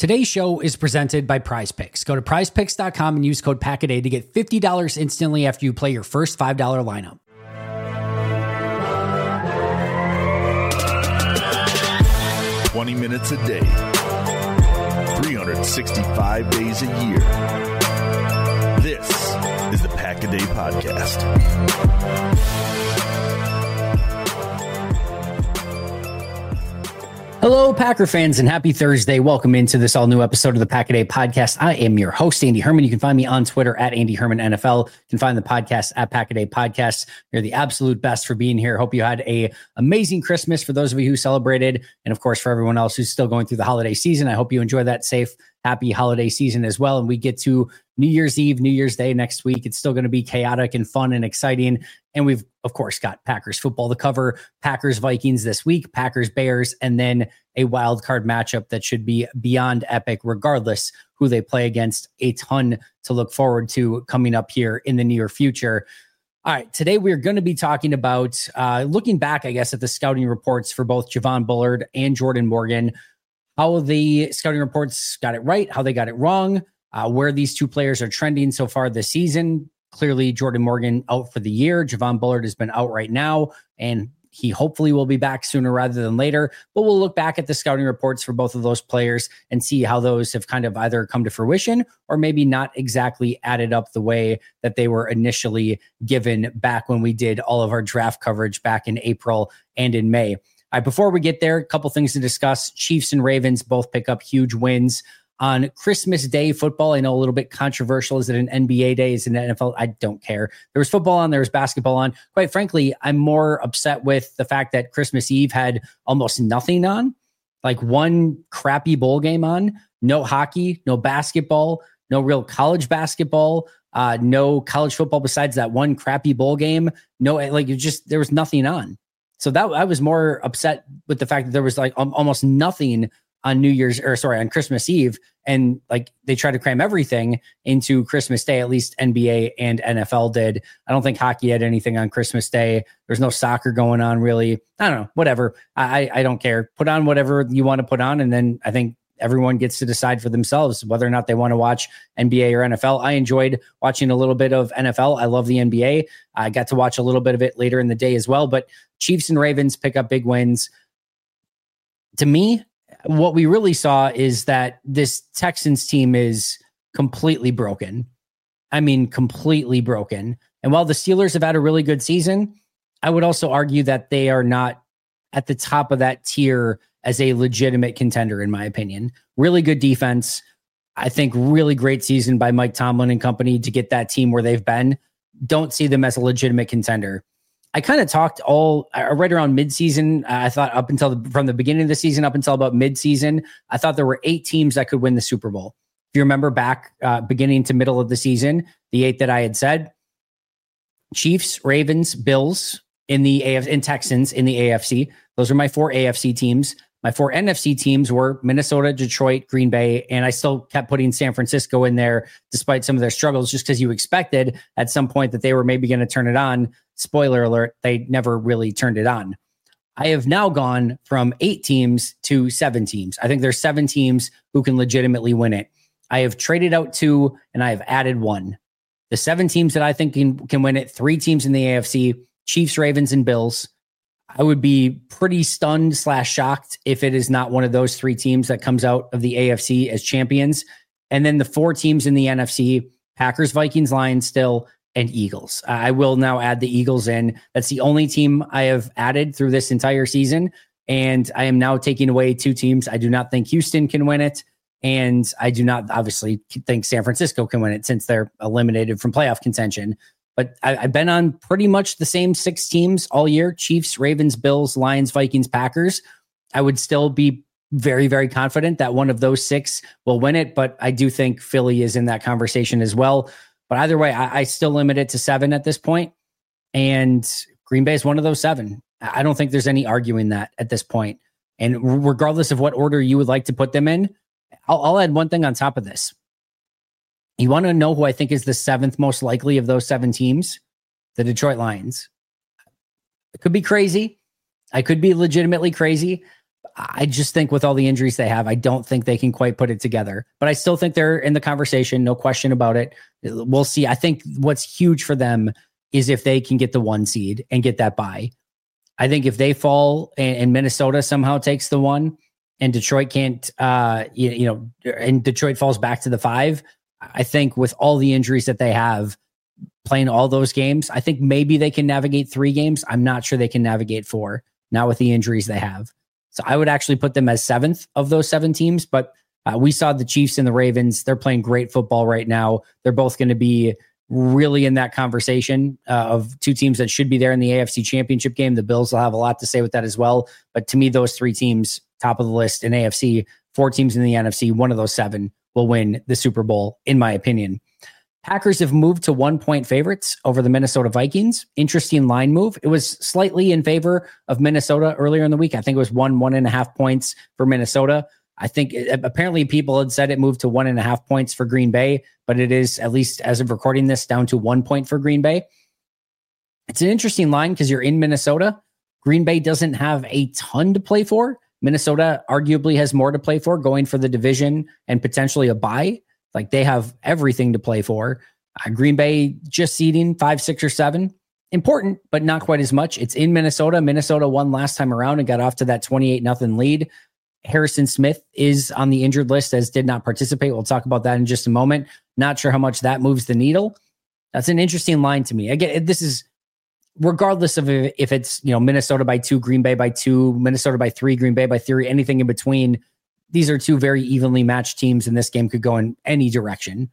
Today's show is presented by PrizePicks. Go to prizepicks.com and use code PACKADAY to get $50 instantly after you play your first $5 lineup. $20 minutes a day, 365 days a year. This is the Pack-A-Day Podcast. Hello, Packer fans, and happy Thursday. Welcome into this all-new episode of the Pack-A-Day Podcast. I am your host, Andy Herman. You can find me on Twitter at Andy Herman NFL. You can find the podcast at Pack-A-Day Podcast. You're the absolute best for being here. Hope you had an amazing Christmas for those of you who celebrated, and of course, for everyone else who's still going through the holiday season. I hope you enjoy that safe, happy holiday season as well. And we get to New Year's Eve, New Year's Day next week. It's still going to be chaotic and fun and exciting. And we've, of course, got Packers football to cover, Packers Vikings this week, Packers Bears, and then a wild card matchup that should be beyond epic, regardless who they play against. A ton to look forward to coming up here in the near future. All right, today we're going to be talking about looking back, I guess, at the scouting reports for both Javon Bullard and Jordan Morgan, how the scouting reports got it right, how they got it wrong, where these two players are trending so far this season. Clearly, Jordan Morgan out for the year. Javon Bullard has been out right now, and he hopefully will be back sooner rather than later. But we'll look back at the scouting reports for both of those players and see how those have kind of either come to fruition or maybe not exactly added up the way that they were initially given back when we did all of our draft coverage back in April and in May. All right, before we get there, a couple things to discuss. Chiefs and Ravens both pick up huge wins on Christmas Day football. I know a little bit controversial. Is it an NBA day? Is it an NFL? I don't care. There was football on, there was basketball on. Quite frankly, I'm more upset with the fact that Christmas Eve had almost nothing on, like one crappy bowl game on, no hockey, no basketball, no real college basketball, no college football besides that one crappy bowl game. No, like there was nothing on. So that I was more upset with the fact that there was like almost nothing on on Christmas Eve. And like they try to cram everything into Christmas Day, at least NBA and NFL did. I don't think hockey had anything on Christmas Day. There's no soccer going on really. I don't know, whatever. I don't care. Put on whatever you want to put on. And then I think everyone gets to decide for themselves whether or not they want to watch NBA or NFL. I enjoyed watching a little bit of NFL. I love the NBA. I got to watch a little bit of it later in the day as well, but Chiefs and Ravens pick up big wins. To me, what we really saw is that this Texans team is completely broken. I mean, completely broken. And while the Steelers have had a really good season, I would also argue that they are not at the top of that tier as a legitimate contender, in my opinion. Really good defense. I think really great season by Mike Tomlin and company to get that team where they've been. Don't see them as a legitimate contender. I kind of talked right around midseason. I thought from the beginning of the season up until about midseason, I thought there were 8 teams that could win the Super Bowl. If you remember back beginning to middle of the season, the 8 that I had said: Chiefs, Ravens, Bills in the AFC, and Texans in the AFC. Those are my 4 AFC teams. My 4 NFC teams were Minnesota, Detroit, Green Bay, and I still kept putting San Francisco in there despite some of their struggles, just because you expected at some point that they were maybe going to turn it on. Spoiler alert, they never really turned it on. I have now gone from 8 teams to 7 teams. I think there's 7 teams who can legitimately win it. I have traded out 2 and I have added 1. The 7 teams that I think can win it, 3 teams in the AFC, Chiefs, Ravens, and Bills. I would be pretty stunned / shocked if it is not one of those 3 teams that comes out of the AFC as champions. And then the 4 teams in the NFC, Packers, Vikings, Lions still, and Eagles. I will now add the Eagles in. That's the only team I have added through this entire season. And I am now taking away 2 teams. I do not think Houston can win it. And I do not obviously think San Francisco can win it since they're eliminated from playoff contention. But I've been on pretty much the same 6 teams all year: Chiefs, Ravens, Bills, Lions, Vikings, Packers. I would still be very, very confident that one of those 6 will win it. But I do think Philly is in that conversation as well. But either way, I still limit it to 7 at this point. And Green Bay is one of those 7. I don't think there's any arguing that at this point. And regardless of what order you would like to put them in, I'll add one thing on top of this. You want to know who I think is the 7th most likely of those 7 teams? The Detroit Lions. It could be crazy. I could be legitimately crazy. I just think with all the injuries they have, I don't think they can quite put it together. But I still think they're in the conversation, no question about it. We'll see. I think what's huge for them is if they can get the 1 seed and get that bye. I think if they fall and Minnesota somehow takes the 1 and Detroit can't, and Detroit falls back to the 5, I think with all the injuries that they have playing all those games, I think maybe they can navigate 3 games. I'm not sure they can navigate 4 now with the injuries they have. So I would actually put them as 7th of those 7 teams, but we saw the Chiefs and the Ravens. They're playing great football right now. They're both going to be really in that conversation of 2 teams that should be there in the AFC Championship game. The Bills will have a lot to say with that as well. But to me, those 3 teams, top of the list in AFC, 4 teams in the NFC, one of those 7 will win the Super Bowl, in my opinion. Packers have moved to 1-point favorites over the Minnesota Vikings. Interesting line move. It was slightly in favor of Minnesota earlier in the week. I think it was 1.5 points for Minnesota. I think apparently people had said it moved to 1.5 points for Green Bay, but it is, at least as of recording this, down to 1 point for Green Bay. It's an interesting line because you're in Minnesota. Green Bay doesn't have a ton to play for. Minnesota arguably has more to play for, going for the division and potentially a bye. Like they have everything to play for. Green Bay just seeding 5, 6, or 7. Important, but not quite as much. It's in Minnesota. Minnesota won last time around and got off to that 28-0 lead. Harrison Smith is on the injured list as did not participate. We'll talk about that in just a moment. Not sure how much that moves the needle. That's an interesting line to me. Again, this is regardless of if it's, Minnesota by 2, Green Bay by 2, Minnesota by 3, Green Bay by 3, anything in between. These are 2 very evenly matched teams, and this game could go in any direction.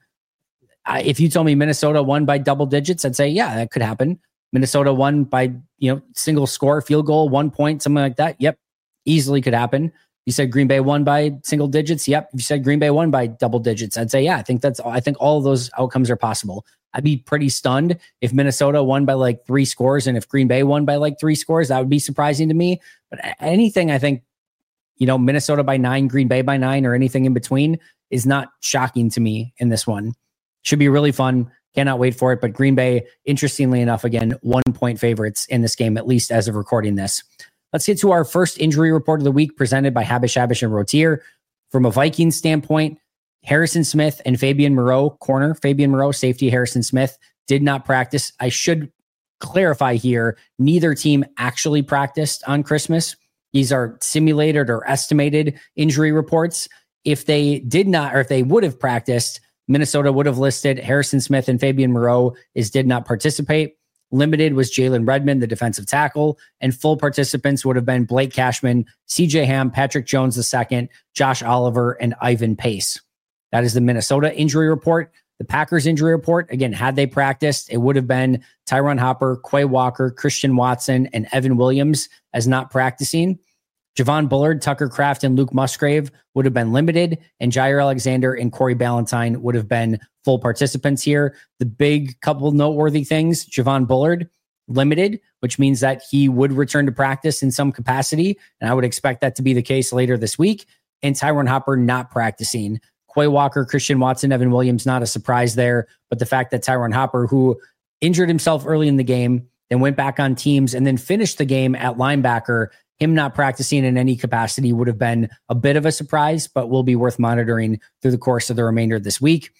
If you told me Minnesota won by double digits, I'd say, yeah, that could happen. Minnesota won by, single score, field goal, 1 point, something like that. Yep. Easily could happen. You said Green Bay won by single digits. Yep. If you said Green Bay won by double digits, I'd say, yeah, I think all of those outcomes are possible. I'd be pretty stunned if Minnesota won by like 3 scores. And if Green Bay won by like 3 scores, that would be surprising to me. But anything, I think, Minnesota by 9, Green Bay by 9, or anything in between is not shocking to me in this one. Should be really fun. Cannot wait for it. But Green Bay, interestingly enough, again, 1-point favorites in this game, at least as of recording this. Let's get to our first injury report of the week presented by Habish and Rotier. From a Vikings standpoint, Harrison Smith and Fabian Moreau, corner, Fabian Moreau, safety, Harrison Smith, did not practice. I should clarify here, neither team actually practiced on Christmas. These are simulated or estimated injury reports. If they did not, or if they would have practiced, Minnesota would have listed Harrison Smith and Fabian Moreau as did not participate. Limited was Jalen Redmond, the defensive tackle, and full participants would have been Blake Cashman, CJ Ham, Patrick Jones II, Josh Oliver, and Ivan Pace. That is the Minnesota injury report. The Packers injury report, again, had they practiced, it would have been Tyron Hopper, Quay Walker, Christian Watson, and Evan Williams as not practicing. Javon Bullard, Tucker Kraft, and Luke Musgrave would have been limited, and Jair Alexander and Corey Ballantyne would have been full participants here. The big couple noteworthy things, Javon Bullard, limited, which means that he would return to practice in some capacity, and I would expect that to be the case later this week. And Tyron Hopper not practicing. Quay Walker, Christian Watson, Evan Williams, not a surprise there, but the fact that Tyron Hopper, who injured himself early in the game, then went back on teams and then finished the game at linebacker, him not practicing in any capacity would have been a bit of a surprise, but will be worth monitoring through the course of the remainder of this week.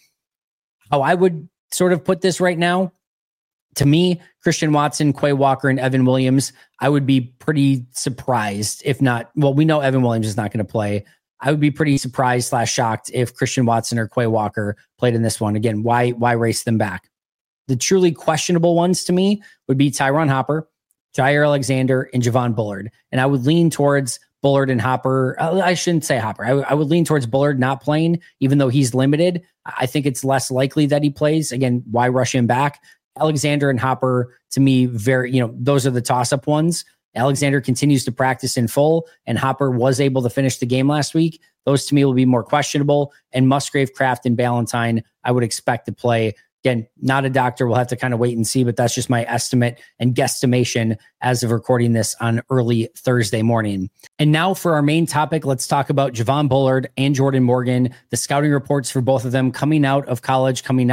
How I would sort of put this right now, to me, Christian Watson, Quay Walker, and Evan Williams, I would be pretty surprised if not, well, we know Evan Williams is not going to play. I would be pretty surprised / shocked if Christian Watson or Quay Walker played in this one. Again, why race them back? The truly questionable ones to me would be Tyron Hopper, Jair Alexander, and Javon Bullard. And I would lean towards Bullard and Hopper. I shouldn't say Hopper. I would lean towards Bullard not playing, even though he's limited. I think it's less likely that he plays. Again, why rush him back? Alexander and Hopper, to me, those are the toss-up ones. Alexander continues to practice in full, and Hopper was able to finish the game last week. Those, to me, will be more questionable. And Musgrave, Kraft, and Ballantyne, I would expect to play. Again, not a doctor. We'll have to kind of wait and see, but that's just my estimate and guesstimation as of recording this on early Thursday morning. And now for our main topic, let's talk about Javon Bullard and Jordan Morgan. The scouting reports for both of them coming out of college, coming out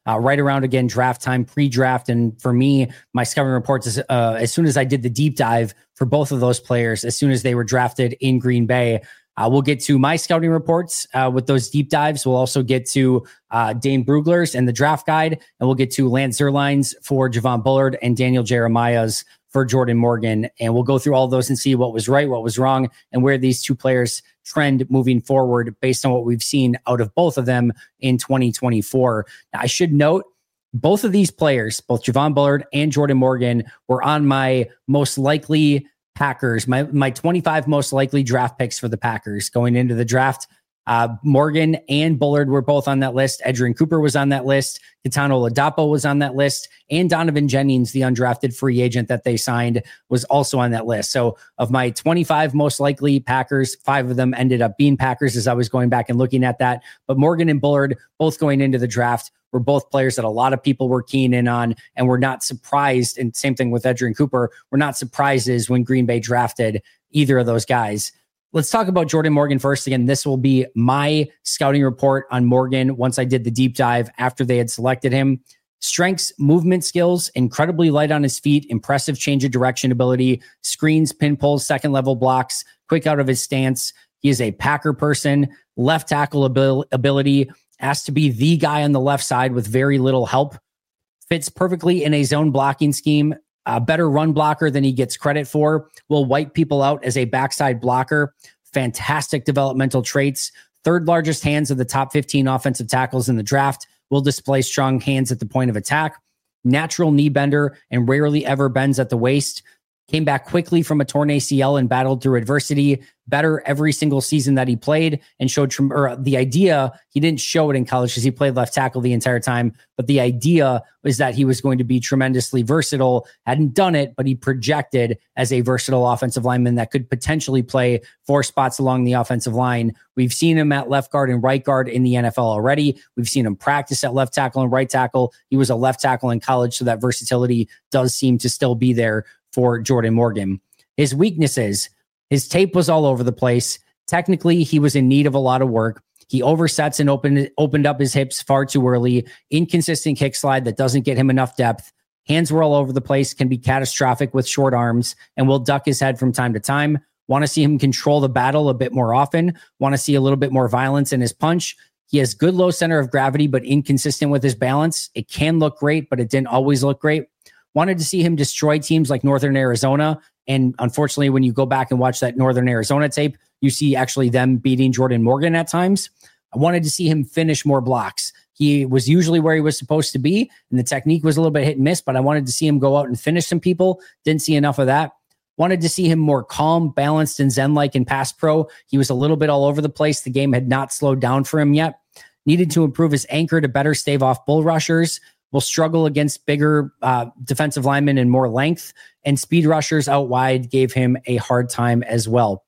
right around, again, draft time, pre-draft. And for me, my scouting reports, as soon as I did the deep dive for both of those players, as soon as they were drafted in Green Bay, we'll get to my scouting reports with those deep dives. We'll also get to Dane Brugler's and the draft guide, and we'll get to Lance Zierlein's for Javon Bullard and Daniel Jeremiah's for Jordan Morgan. And we'll go through all those and see what was right, what was wrong, and where these two players trend moving forward based on what we've seen out of both of them in 2024. Now, I should note, both of these players, both Javon Bullard and Jordan Morgan, were on my most likely Packers, my 25 most likely draft picks for the Packers going into the draft. Morgan and Bullard were both on that list. Edgerrin Cooper was on that list. Kitano Ladapo was on that list. And Donovan Jennings, the undrafted free agent that they signed, was also on that list. So of my 25 most likely Packers, 5 of them ended up being Packers as I was going back and looking at that. But Morgan and Bullard, both going into the draft, were both players that a lot of people were keen in on and were not surprised. And same thing with Edgerrin Cooper. We're not surprises when Green Bay drafted either of those guys. Let's talk about Jordan Morgan first. Again, this will be my scouting report on Morgan once I did the deep dive after they had selected him. Strengths, movement skills, incredibly light on his feet, impressive change of direction ability, screens, pin pulls, second level blocks, quick out of his stance. He is a Packer person, left tackle ability, asked to be the guy on the left side with very little help, fits perfectly in a zone blocking scheme. A better run blocker than he gets credit for, will wipe people out as a backside blocker. Fantastic developmental traits. Third largest hands of the top 15 offensive tackles in the draft. Will display strong hands at the point of attack. Natural knee bender and rarely ever bends at the waist. Came back quickly from a torn ACL and battled through adversity. Better every single season that he played, and showed the idea. He didn't show it in college because he played left tackle the entire time. But the idea was that he was going to be tremendously versatile. Hadn't done it, but he projected as a versatile offensive lineman that could potentially play 4 spots along the offensive line. We've seen him at left guard and right guard in the NFL already. We've seen him practice at left tackle and right tackle. He was a left tackle in college, so that versatility does seem to still be there for Jordan Morgan. His weaknesses, his tape was all over the place. Technically, he was in need of a lot of work. He oversets and opened up his hips far too early. Inconsistent kick slide that doesn't get him enough depth. Hands were all over the place, can be catastrophic with short arms, and will duck his head from time to time. Want to see him control the battle a bit more often. Want to see a little bit more violence in his punch. He has good low center of gravity, but inconsistent with his balance. It can look great, but it didn't always look great. Wanted to see him destroy teams like Northern Arizona. And unfortunately, when you go back and watch that Northern Arizona tape, you see actually them beating Jordan Morgan at times. I wanted to see him finish more blocks. He was usually where he was supposed to be, and the technique was a little bit hit and miss, but I wanted to see him go out and finish some people. Didn't see enough of that. Wanted to see him more calm, balanced, and zen-like in pass pro. He was a little bit all over the place. The game had not slowed down for him yet. Needed to improve his anchor to better stave off bull rushers. Will struggle against bigger defensive linemen and more length, and speed rushers out wide gave him a hard time as well.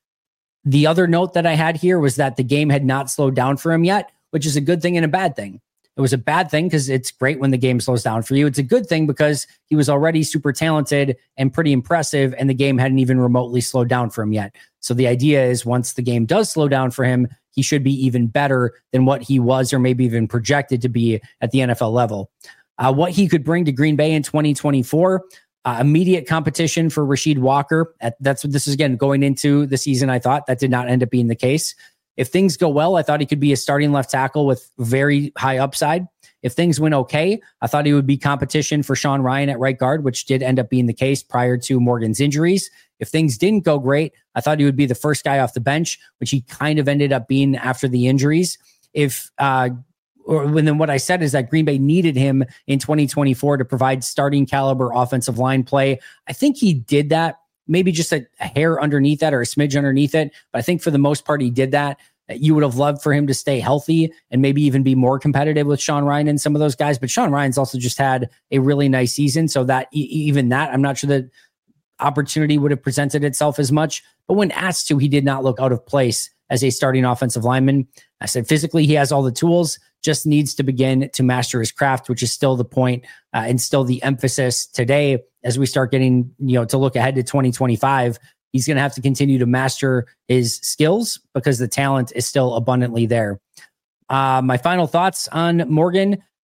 The other note that I had here was that the game had not slowed down for him yet, which is a good thing and a bad thing. It was a bad thing because it's great when the game slows down for you. It's a good thing because he was already super talented and pretty impressive, and the game hadn't even remotely slowed down for him yet. So the idea is once the game does slow down for him, he should be even better than what he was or maybe even projected to be at the NFL level. What he could bring to Green Bay in 2024, immediate competition for Rasheed Walker. That's what this is, again, going into the season. I thought that did not end up being the case. If things go well, I thought he could be a starting left tackle with very high upside. If things went okay, I thought he would be competition for Sean Ryan at right guard, which did end up being the case prior to Morgan's injuries. If things didn't go great, I thought he would be the first guy off the bench, which he kind of ended up being after the injuries. Then what I said is that Green Bay needed him in 2024 to provide starting caliber offensive line play. I think he did that, maybe just a hair underneath that or a smidge underneath it. But I think for the most part, he did that. You would have loved for him to stay healthy and maybe even be more competitive with Sean Ryan and some of those guys. But Sean Ryan's also just had a really nice season. So that even that, I'm not sure that opportunity would have presented itself as much. But when asked to, he did not look out of place as a starting offensive lineman. I said physically, he has all the tools, just needs to begin to master his craft, which is still the point and still the emphasis today as we start getting, to look ahead to 2025. He's going to have to continue to master his skills because the talent is still abundantly there. My final thoughts on Morgan.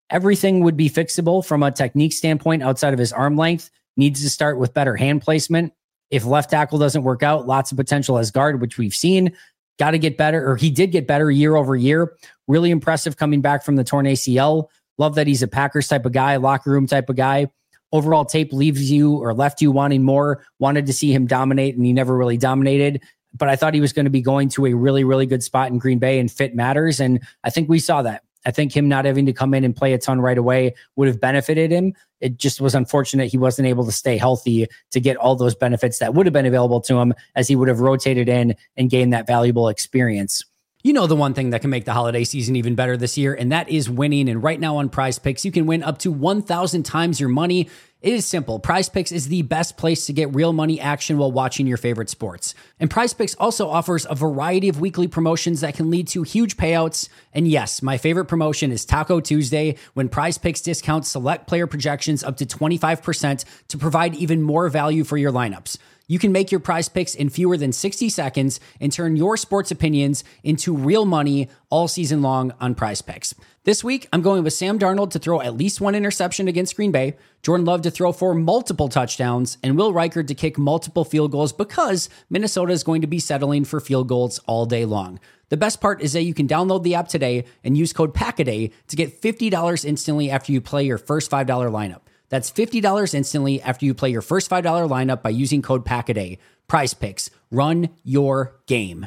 Everything would be fixable from a technique standpoint outside of his arm length. Needs to start with better hand placement. If left tackle doesn't work out, lots of potential as guard, which we've seen. Got to get better, or he did get better year over year. Really impressive coming back from the torn ACL. Love that he's a Packers type of guy, locker room type of guy. Overall tape leaves you or left you wanting more. Wanted to see him dominate, and he never really dominated. But I thought he was going to be going to a really, really good spot in Green Bay, and fit matters. And I think we saw that. I think him not having to come in and play a ton right away would have benefited him. It just was unfortunate he wasn't able to stay healthy to get all those benefits that would have been available to him, as he would have rotated in and gained that valuable experience. You know, the one thing that can make the holiday season even better this year, and that is winning. And right now on Prize Picks, you can win up to 1,000 times your money. It is simple. Prize Picks is the best place to get real money action while watching your favorite sports. And Prize Picks also offers a variety of weekly promotions that can lead to huge payouts. And yes, my favorite promotion is Taco Tuesday, when Prize Picks discounts select player projections up to 25% to provide even more value for your lineups. You can make your Prize Picks in fewer than 60 seconds and turn your sports opinions into real money all season long on Prize Picks. This week, I'm going with Sam Darnold to throw at least one interception against Green Bay, Jordan Love to throw for multiple touchdowns, and Will Reichard to kick multiple field goals, because Minnesota is going to be settling for field goals all day long. The best part is that you can download the app today and use code PACKADAY to get $50 instantly after you play your first $5 lineup. That's $50 instantly after you play your first $5 lineup by using code PACKADAY. Prize Picks. Run your game.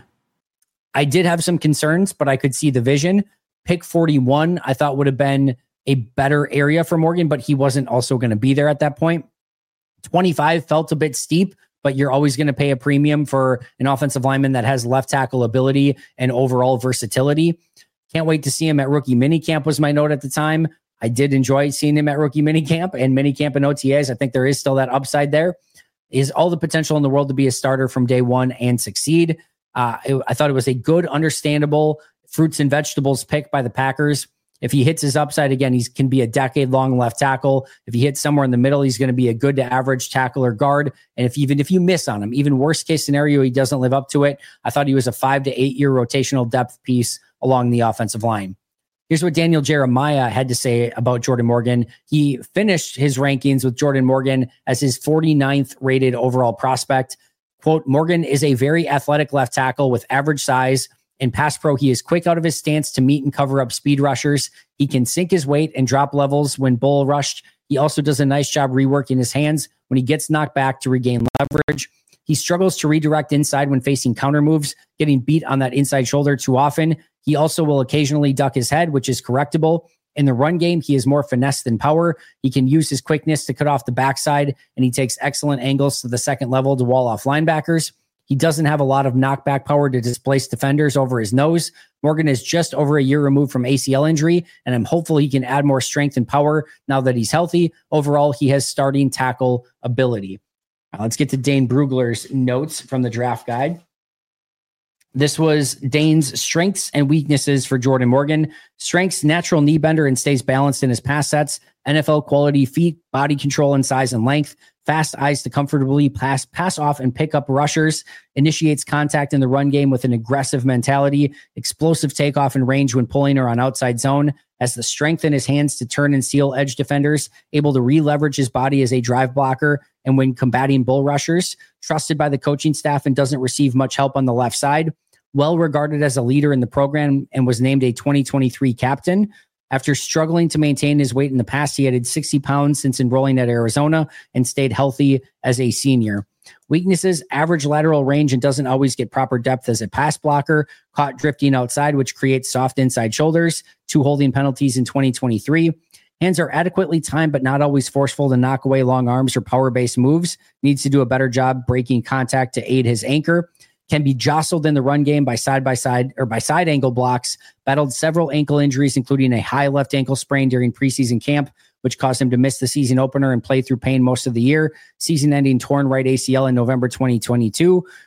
I did have some concerns, but I could see the vision. Pick 41, I thought would have been a better area for Morgan, but he wasn't also going to be there at that point. 25 felt a bit steep, but you're always going to pay a premium for an offensive lineman that has left tackle ability and overall versatility. Can't wait to see him at rookie minicamp was my note at the time. I did enjoy seeing him at rookie minicamp and minicamp and OTAs. I think there is still that upside there. Is all the potential in the world to be a starter from day one and succeed. I thought it was a good, understandable fruits and vegetables pick by the Packers. If he hits his upside again, he can be a decade-long left tackle. If he hits somewhere in the middle, he's going to be a good to average tackle or guard. And if you miss on him, even worst case scenario, he doesn't live up to it. I thought he was a 5 to 8 year rotational depth piece along the offensive line. Here's what Daniel Jeremiah had to say about Jordan Morgan. He finished his rankings with Jordan Morgan as his 49th rated overall prospect. Quote, Morgan is a very athletic left tackle with average size. In pass pro, he is quick out of his stance to meet and cover up speed rushers. He can sink his weight and drop levels when bull rushed. He also does a nice job reworking his hands when he gets knocked back to regain leverage. He struggles to redirect inside when facing counter moves, getting beat on that inside shoulder too often. He also will occasionally duck his head, which is correctable. In the run game, he is more finesse than power. He can use his quickness to cut off the backside, and he takes excellent angles to the second level to wall off linebackers. He doesn't have a lot of knockback power to displace defenders over his nose. Morgan is just over a year removed from ACL injury, and I'm hopeful he can add more strength and power now that he's healthy. Overall, he has starting tackle ability. Now, let's get to Dane Brugler's notes from the draft guide. This was Dane's strengths and weaknesses for Jordan Morgan. Strengths, natural knee bender and stays balanced in his pass sets. NFL quality feet, body control and size and length. Fast eyes to comfortably pass off and pick up rushers. Initiates contact in the run game with an aggressive mentality. Explosive takeoff and range when pulling or on outside zone. Has the strength in his hands to turn and seal edge defenders. Able to re-leverage his body as a drive blocker and when combating bull rushers. Trusted by the coaching staff and doesn't receive much help on the left side. Well regarded as a leader in the program and was named a 2023 captain. After struggling to maintain his weight in the past, he added 60 pounds since enrolling at Arizona and stayed healthy as a senior. Weaknesses, average lateral range and doesn't always get proper depth as a pass blocker. Caught drifting outside, which creates soft inside shoulders. 2 holding penalties in 2023. Hands are adequately timed, but not always forceful to knock away long arms or power-based moves. Needs to do a better job breaking contact to aid his anchor. Can be jostled in the run game by side angle blocks. Battled several ankle injuries, including a high left ankle sprain during preseason camp, which caused him to miss the season opener and play through pain most of the year. Season-ending torn right ACL in November 2022.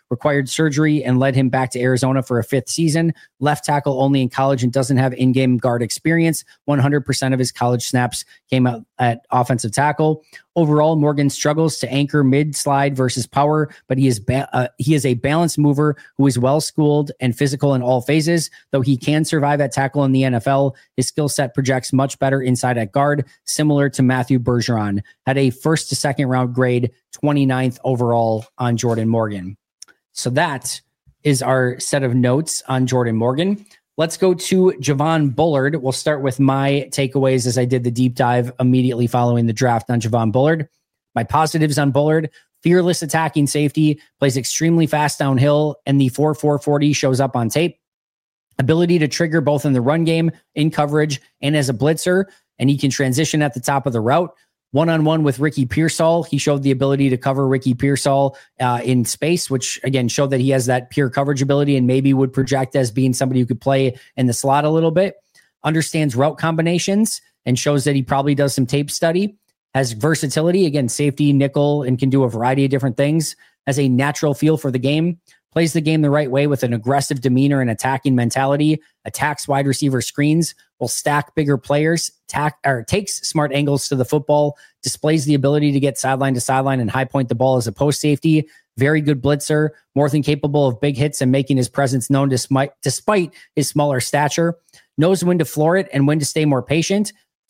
required surgery and led him back to Arizona for a 5th season. Left tackle only in college and doesn't have in-game guard experience. 100% of his college snaps came out at offensive tackle. Overall, Morgan struggles to anchor mid-slide versus power, but he is a balanced mover who is well-schooled and physical in all phases. Though he can survive at tackle in the NFL, his skill set projects much better inside at guard, similar to Matthew Bergeron. Had a 1st to 2nd round grade, 29th overall on Jordan Morgan. So that is our set of notes on Jordan Morgan. Let's go to Javon Bullard. We'll start with my takeaways as I did the deep dive immediately following the draft on Javon Bullard. My positives on Bullard: fearless attacking safety, plays extremely fast downhill, and the 4.4 40 shows up on tape. Ability to trigger both in the run game, in coverage, and as a blitzer, and he can transition at the top of the route. One-on-one with Ricky Pearsall, he showed the ability to cover Ricky Pearsall in space, which again showed that he has that pure coverage ability and maybe would project as being somebody who could play in the slot a little bit. Understands route combinations and shows that he probably does some tape study. Has versatility, again, safety, nickel, and can do a variety of different things. Has a natural feel for the game. Plays the game the right way with an aggressive demeanor and attacking mentality. Attacks wide receiver screens. Will stack bigger players. Takes smart angles to the football. Displays the ability to get sideline to sideline and high point the ball as a post safety. Very good blitzer. More than capable of big hits and making his presence known despite his smaller stature. Knows when to floor it and when to stay more patient.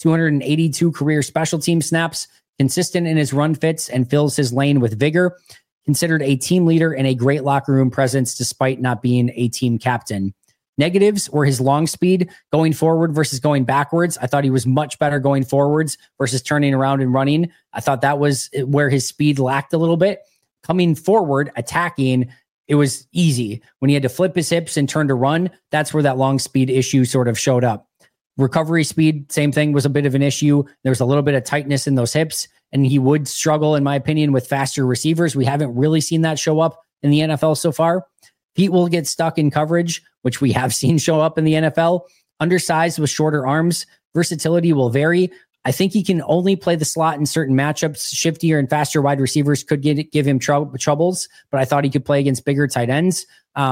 282 career special team snaps. Consistent in his run fits and fills his lane with vigor. Considered a team leader and a great locker room presence despite not being a team captain. Negatives were his long speed going forward versus going backwards. I thought he was much better going forwards versus turning around and running. I thought that was where his speed lacked a little bit. Coming forward, attacking, it was easy. When he had to flip his hips and turn to run, that's where that long speed issue sort of showed up. Recovery speed, same thing, was a bit of an issue. There was a little bit of tightness in those hips, and he would struggle, in my opinion, with faster receivers. We haven't really seen that show up in the NFL so far. Feet will get stuck in coverage, which we have seen show up in the NFL. Undersized with shorter arms. Versatility will vary. I think he can only play the slot in certain matchups. Shiftier and faster wide receivers could give him troubles, but I thought he could play against bigger tight ends.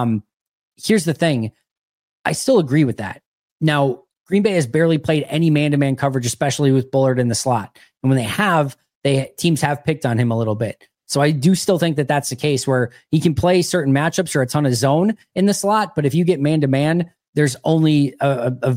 Here's the thing. I still agree with that. Now, Green Bay has barely played any man-to-man coverage, especially with Bullard in the slot. And when teams have picked on him a little bit. So I do still think that that's the case where he can play certain matchups or a ton of zone in the slot. But if you get man-to-man, there's only a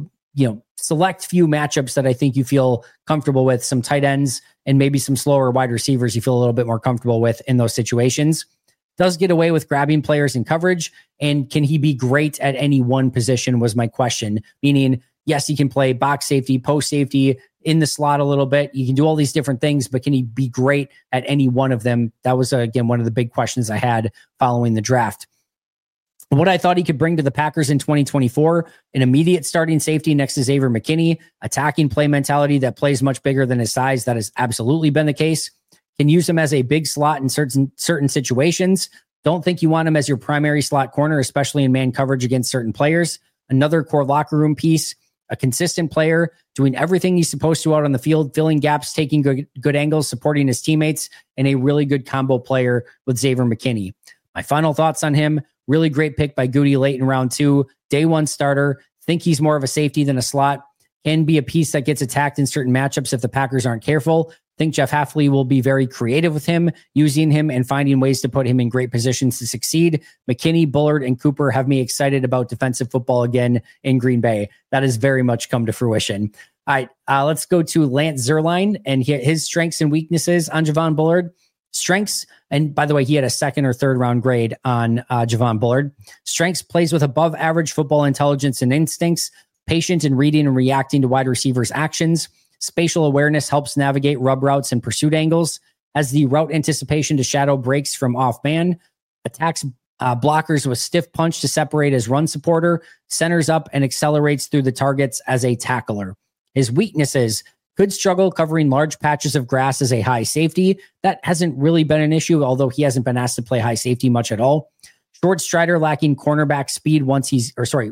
select few matchups that I think you feel comfortable with. Some tight ends and maybe some slower wide receivers you feel a little bit more comfortable with in those situations. Does get away with grabbing players in coverage. And can he be great at any one position was my question. Meaning, yes, he can play box safety, post safety, in the slot a little bit. You can do all these different things, but can he be great at any one of them? That was, again, one of the big questions I had following the draft. What I thought he could bring to the Packers in 2024, an immediate starting safety next to Xavier McKinney, attacking play mentality that plays much bigger than his size. That has absolutely been the case. Can use him as a big slot in certain situations. Don't think you want him as your primary slot corner, especially in man coverage against certain players. Another core locker room piece, a consistent player, doing everything he's supposed to out on the field, filling gaps, taking good angles, supporting his teammates, and a really good combo player with Xavier McKinney. My final thoughts on him: really great pick by Goody late in round 2. Day 1 starter. Think he's more of a safety than a slot. Can be a piece that gets attacked in certain matchups if the Packers aren't careful. Think Jeff Hafley will be very creative with him, using him and finding ways to put him in great positions to succeed. McKinney, Bullard, and Cooper have me excited about defensive football again in Green Bay. That has very much come to fruition. All right, let's go to Lance Zierlein and his strengths and weaknesses on Javon Bullard. Strengths, and by the way, he had a 2nd or 3rd round grade on Javon Bullard. Strengths: plays with above average football intelligence and instincts, patient in reading and reacting to wide receivers' actions. Spatial awareness helps navigate rub routes and pursuit angles. Has the route anticipation to shadow breaks from off man. Attacks blockers with stiff punch to separate as run supporter. Centers up and accelerates through the targets as a tackler. His weaknesses: could struggle covering large patches of grass as a high safety. That hasn't really been an issue, although he hasn't been asked to play high safety much at all. Short strider, lacking comeback speed once he's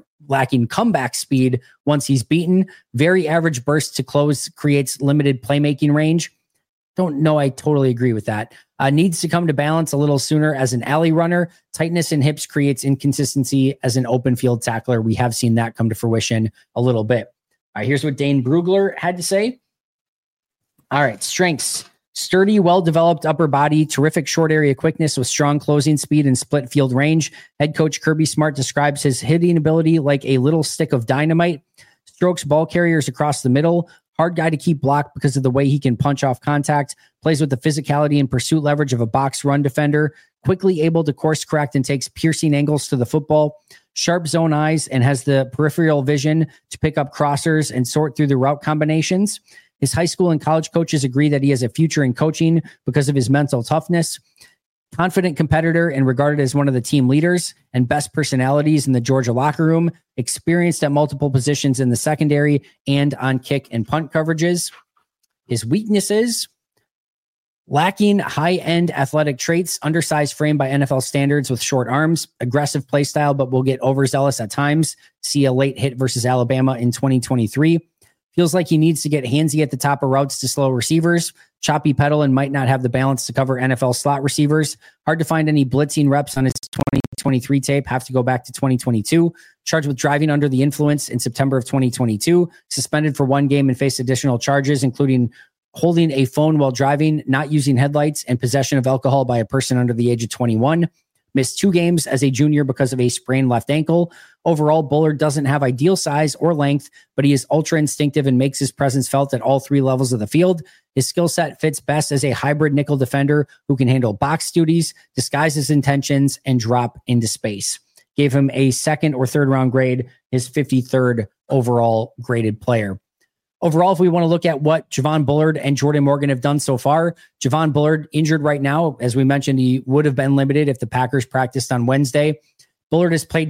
beaten. Very average burst to close, creates limited playmaking range. Don't know, I totally agree with that. Needs to come to balance a little sooner as an alley runner. Tightness in hips creates inconsistency as an open field tackler. We have seen that come to fruition a little bit. All right, here's what Dane Brugler had to say. All right, strengths. Sturdy, well-developed upper body, terrific short area quickness with strong closing speed and split field range. Head coach Kirby Smart describes his hitting ability like a little stick of dynamite. Strokes ball carriers across the middle. Hard guy to keep blocked because of the way he can punch off contact. Plays with the physicality and pursuit leverage of a box run defender. Quickly able to course correct and takes piercing angles to the football. Sharp zone eyes and has the peripheral vision to pick up crossers and sort through the route combinations. His high school and college coaches agree that he has a future in coaching because of his mental toughness. Confident competitor and regarded as one of the team leaders and best personalities in the Georgia locker room. Experienced at multiple positions in the secondary and on kick and punt coverages. His weaknesses: lacking high-end athletic traits, undersized frame by NFL standards with short arms, aggressive play style, but will get overzealous at times. See a late hit versus Alabama in 2023. Feels like he needs to get handsy at the top of routes to slow receivers. Choppy pedal and might not have the balance to cover NFL slot receivers. Hard to find any blitzing reps on his 2023 tape. Have to go back to 2022. Charged with driving under the influence in September of 2022. Suspended for 1 game and faced additional charges, including holding a phone while driving, not using headlights, and possession of alcohol by a person under the age of 21. Missed 2 games as a junior because of a sprained left ankle. Overall, Bullard doesn't have ideal size or length, but he is ultra instinctive and makes his presence felt at all 3 levels of the field. His skill set fits best as a hybrid nickel defender who can handle box duties, disguise his intentions, and drop into space. Gave him a 2nd or 3rd round grade, his 53rd overall graded player. Overall, if we want to look at what Javon Bullard and Jordan Morgan have done so far, Javon Bullard injured right now. As we mentioned, he would have been limited if the Packers practiced on Wednesday. Bullard has played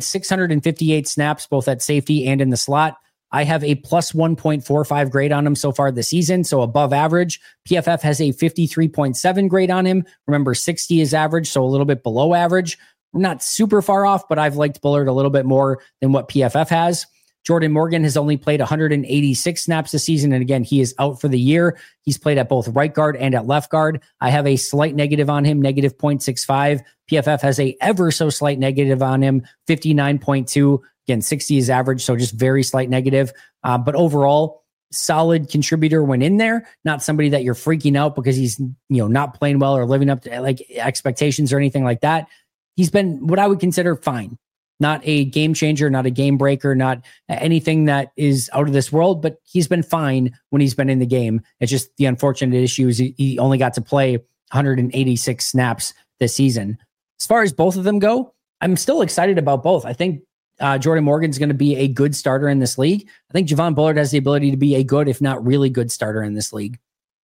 658 snaps, both at safety and in the slot. I have a plus 1.45 grade on him so far this season, so above average. PFF has a 53.7 grade on him. Remember, 60 is average, so a little bit below average. We're not super far off, but I've liked Bullard a little bit more than what PFF has. Jordan Morgan has only played 186 snaps this season. And again, he is out for the year. He's played at both right guard and at left guard. I have a slight negative on him, negative 0.65. PFF has a ever so slight negative on him, 59.2. Again, 60 is average, so just very slight negative. But overall, solid contributor when in there. Not somebody that you're freaking out because he's not playing well or living up to like expectations or anything like that. He's been what I would consider fine. Not a game changer, not a game breaker, not anything that is out of this world, but he's been fine when he's been in the game. It's just the unfortunate issue is he only got to play 186 snaps this season. As far as both of them go, I'm still excited about both. I think Jordan Morgan's going to be a good starter in this league. I think Javon Bullard has the ability to be a good, if not really good starter in this league.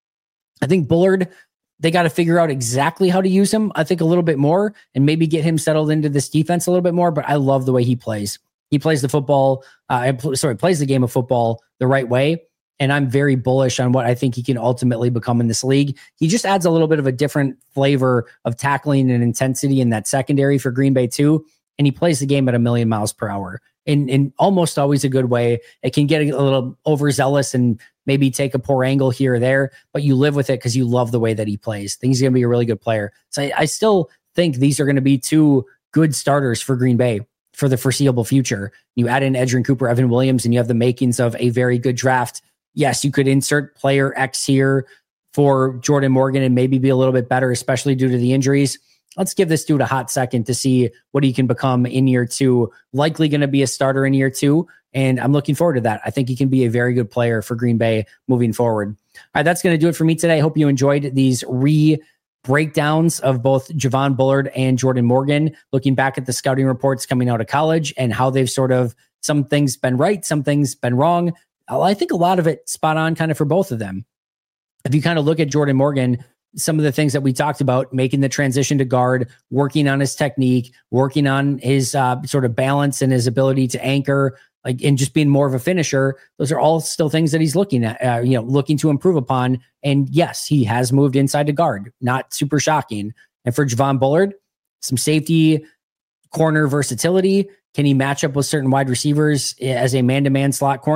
I think Bullard, they got to figure out exactly how to use him, I think, a little bit more and maybe get him settled into this defense a little bit more. But I love the way he plays. He plays the football, plays the game of football the right way. And I'm very bullish on what I think he can ultimately become in this league. He just adds a little bit of a different flavor of tackling and intensity in that secondary for Green Bay too. And he plays the game at 1,000,000 miles per hour in almost always a good way. It can get a little overzealous and maybe take a poor angle here or there, but you live with it because you love the way that he plays. I think he's going to be a really good player. So I still think these are going to be 2 good starters for Green Bay for the foreseeable future. You add in Edgerrin Cooper, Evan Williams, and you have the makings of a very good draft. Yes, you could insert player X here for Jordan Morgan and maybe be a little bit better, especially due to the injuries. Let's give this dude a hot second to see what he can become in year 2. Likely going to be a starter in year 2. And I'm looking forward to that. I think he can be a very good player for Green Bay moving forward. All right, that's going to do it for me today. I hope you enjoyed these breakdowns of both Javon Bullard and Jordan Morgan, looking back at the scouting reports coming out of college and how they've sort of, some things been right, some things been wrong. I think a lot of it spot on kind of for both of them. If you kind of look at Jordan Morgan, some of the things that we talked about, making the transition to guard, working on his technique, working on his sort of balance and his ability to anchor, and just being more of a finisher. Those are all still things that he's looking at, looking to improve upon. And yes, he has moved inside to guard, not super shocking. And for Javon Bullard, some safety, corner versatility. Can he match up with certain wide receivers as a man-to-man slot corner?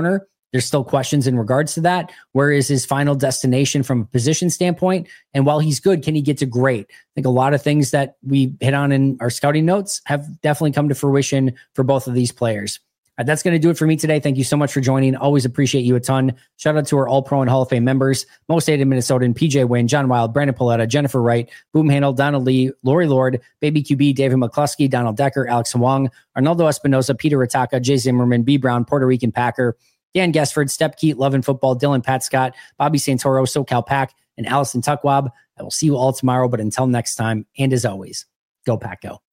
There's still questions in regards to that. Where is his final destination from a position standpoint? And while he's good, can he get to great? I think a lot of things that we hit on in our scouting notes have definitely come to fruition for both of these players. That's going to do it for me today. Thank you so much for joining. Always appreciate you a ton. Shout out to our All-Pro and Hall of Fame members, Most Hated Minnesotan, PJ Wynn, John Wild, Brandon Paletta, Jennifer Wright, Boom Handle, Donald Lee, Lori Lord, Baby QB, David McCluskey, Donald Decker, Alex Wong, Arnaldo Espinosa, Peter Ritaka, Jay Zimmerman, B. Brown, Puerto Rican Packer, Dan Guessford, Step Keat, Love and Football, Dylan Pat Scott, Bobby Santoro, SoCal Pack, and Allison Tuckwab. I will see you all tomorrow, but until next time, and as always, go Pack Go.